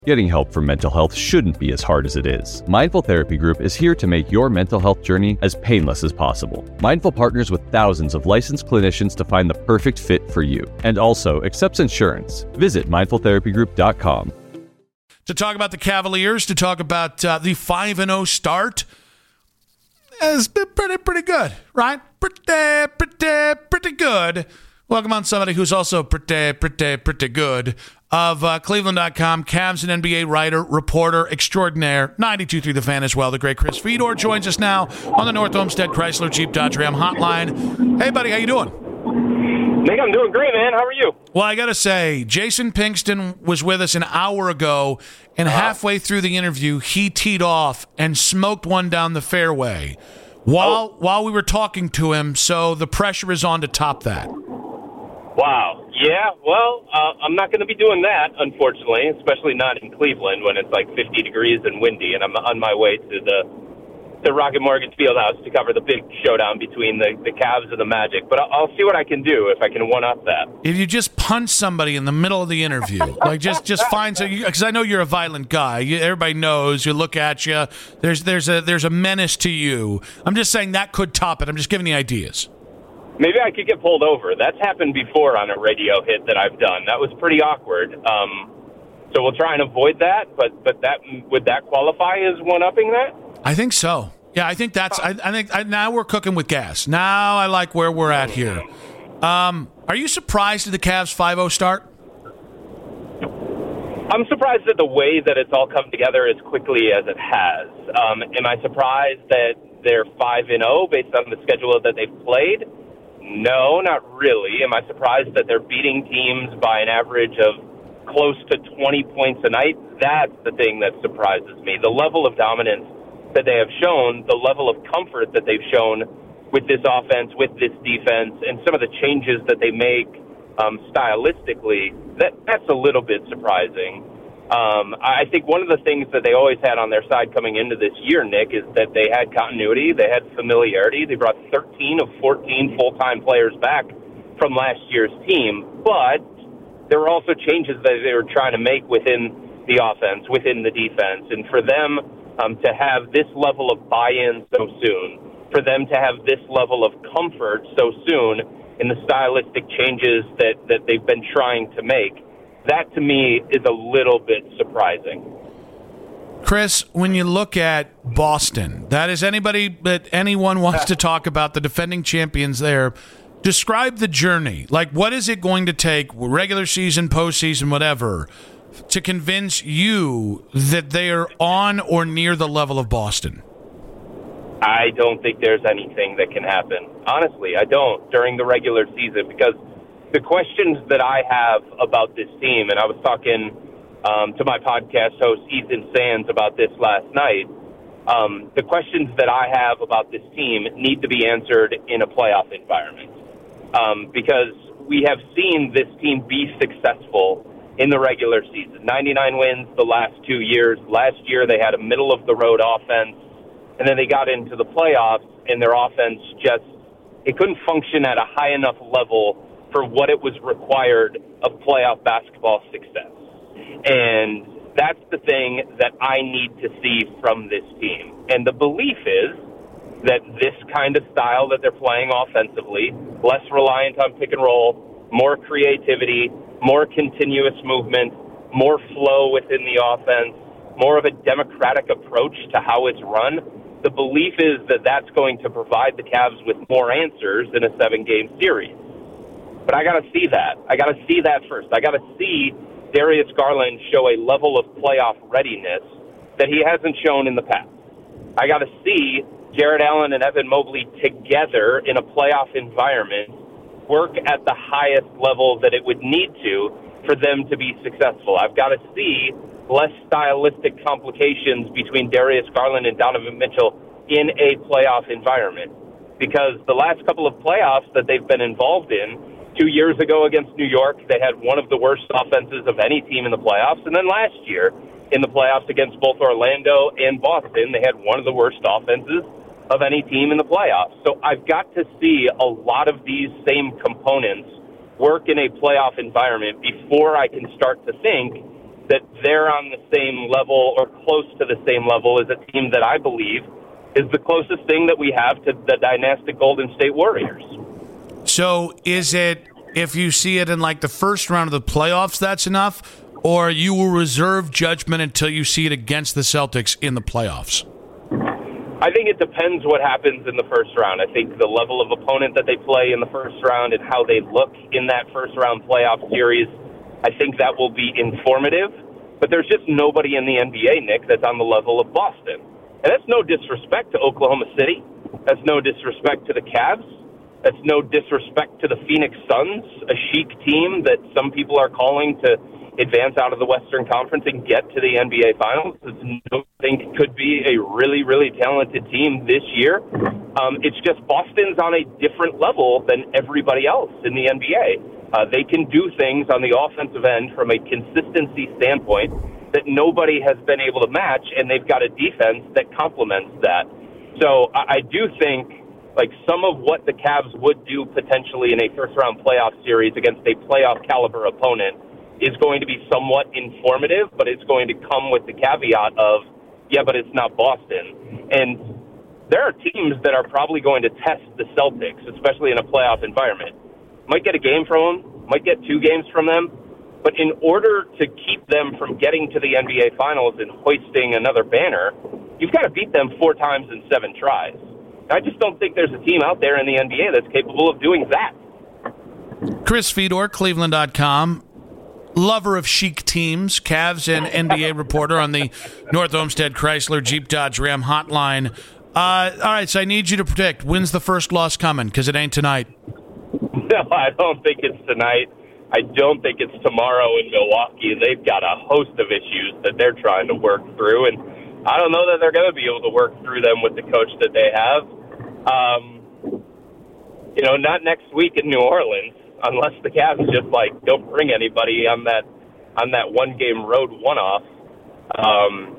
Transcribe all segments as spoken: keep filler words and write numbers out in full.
Getting help for mental health shouldn't be as hard as it is. Mindful Therapy Group is here to make your mental health journey as painless as possible. Mindful partners with thousands of licensed clinicians to find the perfect fit for you, and also accepts insurance. Visit mindful therapy group dot com. To talk about the Cavaliers, to talk about uh, the five and oh start, it's been pretty, pretty good, right? Pretty, pretty, pretty good. Welcome on somebody who's also pretty, pretty, pretty good. Of uh, Cleveland dot com, Cavs and N B A writer, reporter extraordinaire, ninety-two point three The Fan as well, the great Chris Fedor joins us now on the North Olmsted Chrysler Jeep Dodge Ram hotline. Hey, buddy, how you doing? Nick, I'm doing great, man. How are you? Well, I got to say, Jason Pinkston was with us an hour ago, and uh-huh. halfway through the interview, he teed off and smoked one down the fairway while, oh. while we were talking to him, so the pressure is on to top that. Wow. Yeah, well, uh, I'm not going to be doing that, unfortunately, especially not in Cleveland when it's like fifty degrees and windy, and I'm on my way to the to Rocket Mortgage Fieldhouse to cover the big showdown between the, the Cavs and the Magic. But I'll, I'll see what I can do if I can one-up that. If you just punch somebody in the middle of the interview, like just, just find some, because I know you're a violent guy. You, everybody knows. You look at you. There's there's a there's a menace to you. I'm just saying that could top it. I'm just giving you ideas. Maybe I could get pulled over. That's happened before on a radio hit that I've done. That was pretty awkward. Um, so we'll try and avoid that. But but that would that qualify as one-upping that? I think so. Yeah, I think that's. I, I think I, now we're cooking with gas. Now I like where we're at here. Um, are you surprised at the Cavs five oh start? I'm surprised at the way that it's all come together as quickly as it has. Um, am I surprised that they're five and oh based on the schedule that they've played? No, not really. Am I surprised that they're beating teams by an average of close to twenty points a night? That's the thing that surprises me. The level of dominance that they have shown, the level of comfort that they've shown with this offense, with this defense, and some of the changes that they make um, stylistically, that that's a little bit surprising. Um, I think one of the things that they always had on their side coming into this year, Nick, is that they had continuity, they had familiarity. They brought thirteen of fourteen full-time players back from last year's team, but there were also changes that they were trying to make within the offense, within the defense, and for them um, to have this level of buy-in so soon, for them to have this level of comfort so soon in the stylistic changes that, that they've been trying to make, that, to me, is a little bit surprising. Chris, when you look at Boston, that is anybody that anyone wants to talk about, the defending champions there, describe the journey. Like, what is it going to take, regular season, postseason, whatever, to convince you that they are on or near the level of Boston? I don't think there's anything that can happen. Honestly, I don't during the regular season, because the questions that I have about this team, and I was talking um, to my podcast host, Ethan Sands, about this last night, um, the questions that I have about this team need to be answered in a playoff environment. Um, because we have seen this team be successful in the regular season. ninety-nine wins the last two years. Last year they had a middle-of-the-road offense, and then they got into the playoffs, and their offense just, it couldn't function at a high enough level for what it was required of playoff basketball success. And that's the thing that I need to see from this team. And the belief is that this kind of style that they're playing offensively, less reliant on pick and roll, more creativity, more continuous movement, more flow within the offense, more of a democratic approach to how it's run, the belief is that that's going to provide the Cavs with more answers in a seven-game series. But I got to see that. I got to see that first. I got to see Darius Garland show a level of playoff readiness that he hasn't shown in the past. I got to see Jarrett Allen and Evan Mobley together in a playoff environment work at the highest level that it would need to for them to be successful. I've got to see less stylistic complications between Darius Garland and Donovan Mitchell in a playoff environment. Because the last couple of playoffs that they've been involved in, two years ago against New York, they had one of the worst offenses of any team in the playoffs. And then last year in the playoffs against both Orlando and Boston, they had one of the worst offenses of any team in the playoffs. So I've got to see a lot of these same components work in a playoff environment before I can start to think that they're on the same level or close to the same level as a team that I believe is the closest thing that we have to the dynastic Golden State Warriors. So is it, if you see it in like the first round of the playoffs, that's enough? Or you will reserve judgment until you see it against the Celtics in the playoffs? I think it depends what happens in the first round. I think the level of opponent that they play in the first round and how they look in that first round playoff series, I think that will be informative. But there's just nobody in the N B A, Nick, that's on the level of Boston. And that's no disrespect to Oklahoma City. That's no disrespect to the Cavs. That's no disrespect to the Phoenix Suns, a chic team that some people are calling to advance out of the Western Conference and get to the N B A Finals. I think could be a really, really talented team this year. Um, it's just Boston's on a different level than everybody else in the N B A. Uh, they can do things on the offensive end from a consistency standpoint that nobody has been able to match, and they've got a defense that complements that. So I, I do think like some of what the Cavs would do potentially in a first-round playoff series against a playoff-caliber opponent is going to be somewhat informative, but it's going to come with the caveat of, yeah, but it's not Boston. And there are teams that are probably going to test the Celtics, especially in a playoff environment. Might get a game from them, might get two games from them, but in order to keep them from getting to the N B A Finals and hoisting another banner, you've got to beat them four times in seven tries. I just don't think there's a team out there in the N B A that's capable of doing that. Chris Fedor, Cleveland dot com, lover of chic teams, Cavs and N B A reporter on the North Olmsted Chrysler Jeep Dodge Ram hotline. Uh, all right, so I need you to predict. When's the first loss coming? Because it ain't tonight. No, I don't think it's tonight. I don't think it's tomorrow in Milwaukee. They've got a host of issues that they're trying to work through, and I don't know that they're going to be able to work through them with the coach that they have. Um, you know, not next week in New Orleans, unless the Cavs just, like, don't bring anybody on that on that one-game road one-off. Um,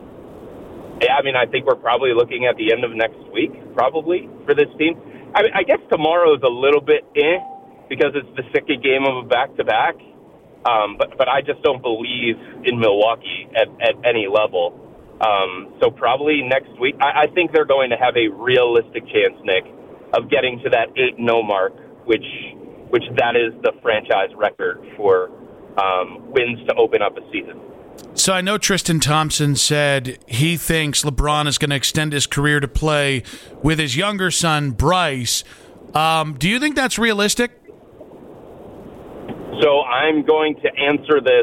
yeah, I mean, I think we're probably looking at the end of next week, probably, for this team. I mean, I guess tomorrow is a little bit eh, because it's the second game of a back-to-back. Um, but, but I just don't believe in Milwaukee at, at any level. Um, so probably next week. I, I think they're going to have a realistic chance, Nick, of getting to that eight and oh mark, which which that is the franchise record for um, wins to open up a season. So I know Tristan Thompson said he thinks LeBron is going to extend his career to play with his younger son, Bryce. Um, do you think that's realistic? So I'm going to answer this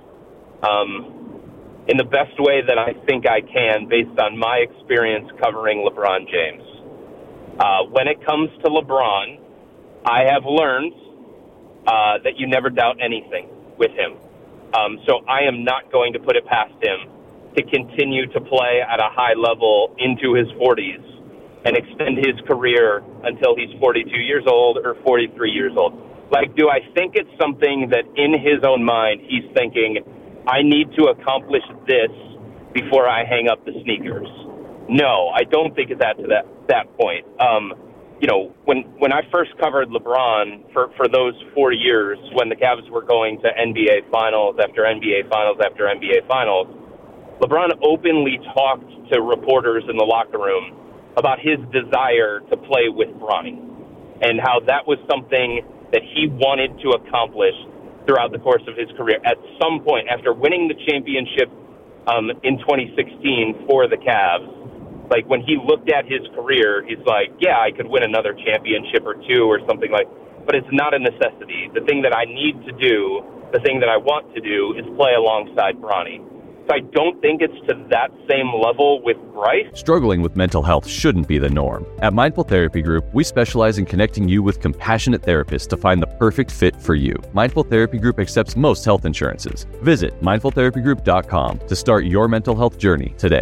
um, in the best way that I think I can based on my experience covering LeBron James. Uh, when it comes to LeBron, I have learned uh, that you never doubt anything with him. Um, so I am not going to put it past him to continue to play at a high level into his forties and extend his career until he's forty-two years old or forty-three years old. Like, do I think it's something that in his own mind he's thinking, I need to accomplish this before I hang up the sneakers? No, I don't think it's at to that, that point. Um, you know, when when I first covered LeBron for, for those four years when the Cavs were going to N B A Finals after N B A Finals after N B A Finals, LeBron openly talked to reporters in the locker room about his desire to play with Bronny and how that was something that he wanted to accomplish throughout the course of his career. At some point, after winning the championship um, in twenty sixteen for the Cavs, like when he looked at his career, he's like, yeah, I could win another championship or two or something like, but it's not a necessity. The thing that I need to do, the thing that I want to do is play alongside Bronny. So I don't think it's to that same level with Bryce. Struggling with mental health shouldn't be the norm. At Mindful Therapy Group, we specialize in connecting you with compassionate therapists to find the perfect fit for you. Mindful Therapy Group accepts most health insurances. Visit mindful therapy group dot com to start your mental health journey today.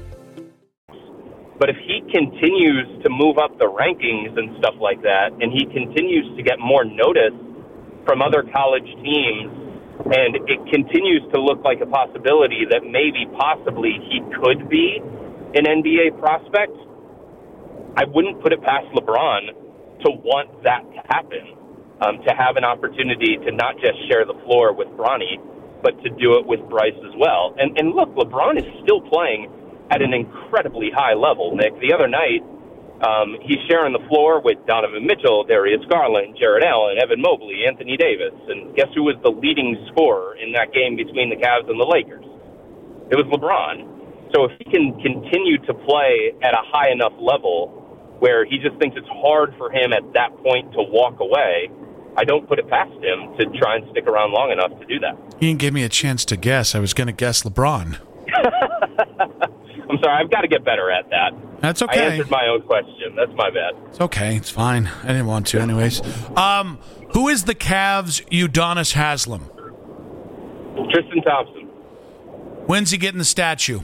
But if he continues to move up the rankings and stuff like that, and he continues to get more notice from other college teams, and it continues to look like a possibility that maybe, possibly, he could be an N B A prospect, I wouldn't put it past LeBron to want that to happen, um, to have an opportunity to not just share the floor with Bronny, but to do it with Bryce as well. And, and look, LeBron is still playing at an incredibly high level, Nick. The other night, um, he's sharing the floor with Donovan Mitchell, Darius Garland, Jared Allen, Evan Mobley, Anthony Davis. And guess who was the leading scorer in that game between the Cavs and the Lakers? It was LeBron. So if he can continue to play at a high enough level where he just thinks it's hard for him at that point to walk away, I don't put it past him to try and stick around long enough to do that. You didn't give me a chance to guess. I was going to guess LeBron. I'm sorry. I've got to get better at that. That's okay. I answered my own question. That's my bad. It's okay. It's fine. I didn't want to anyways. Um, who is the Cavs' Udonis Haslem? Tristan Thompson. When's he getting the statue?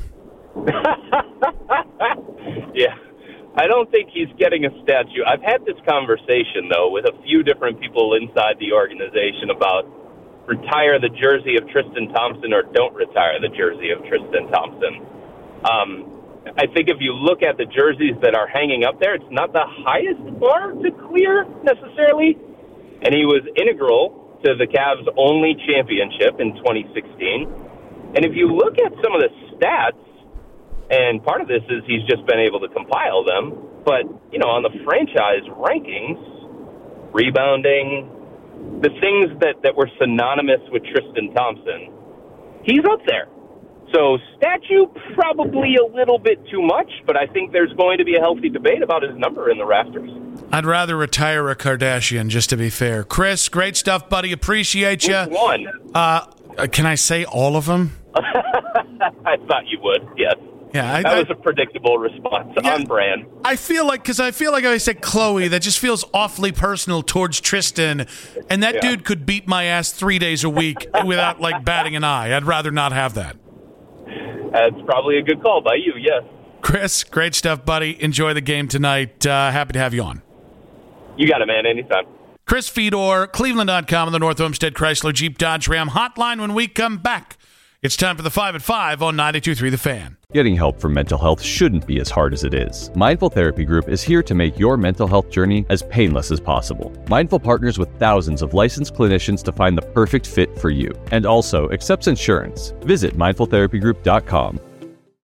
Yeah. I don't think he's getting a statue. I've had this conversation, though, with a few different people inside the organization about retire the jersey of Tristan Thompson or don't retire the jersey of Tristan Thompson. Um, I think if you look at the jerseys that are hanging up there, it's not the highest bar to clear necessarily. And he was integral to the Cavs' only championship in twenty sixteen. And if you look at some of the stats, and part of this is he's just been able to compile them, but, you know, on the franchise rankings, rebounding, the things that, that were synonymous with Tristan Thompson, he's up there. So statue, probably a little bit too much, but I think there's going to be a healthy debate about his number in the rafters. I'd rather retire a Kardashian, just to be fair. Chris, great stuff, buddy. Appreciate you. Which one? Uh, can I say all of them? I thought you would, yes. Yeah, I, that I, was a predictable response, yeah, on brand. I feel like, because I feel like I said Chloe, that just feels awfully personal towards Tristan, and that yeah. dude could beat my ass three days a week without, like, batting an eye. I'd rather not have that. That's probably a good call by you, yes. Chris, great stuff, buddy. Enjoy the game tonight. Uh, happy to have you on. You got it, man. Anytime. Chris Fedor, Cleveland dot com, and the North Olmsted Chrysler Jeep Dodge Ram hotline when we come back. It's time for the five at five on ninety-two point three The Fan. Getting help for mental health shouldn't be as hard as it is. Mindful Therapy Group is here to make your mental health journey as painless as possible. Mindful partners with thousands of licensed clinicians to find the perfect fit for you, and also accepts insurance. Visit mindful therapy group dot com.